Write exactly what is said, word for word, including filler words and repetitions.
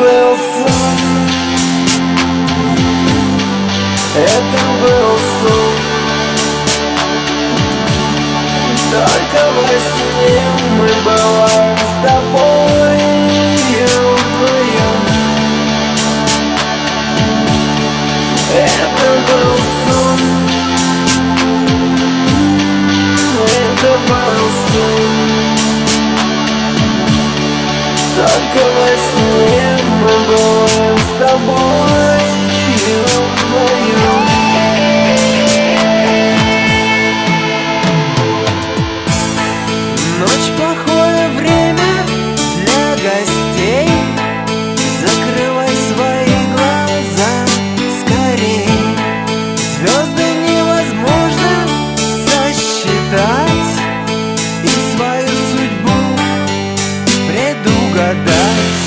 был сон, это был сон. Только во сне мы бываем с тобой вдвоем. Это был сон, это был сон. Только во сне мы бываем с тобой вдвоем. Ночь плохое время для гостей. Закрывай свои глаза скорей. Звезды невозможно сосчитать и свою судьбу предугадать.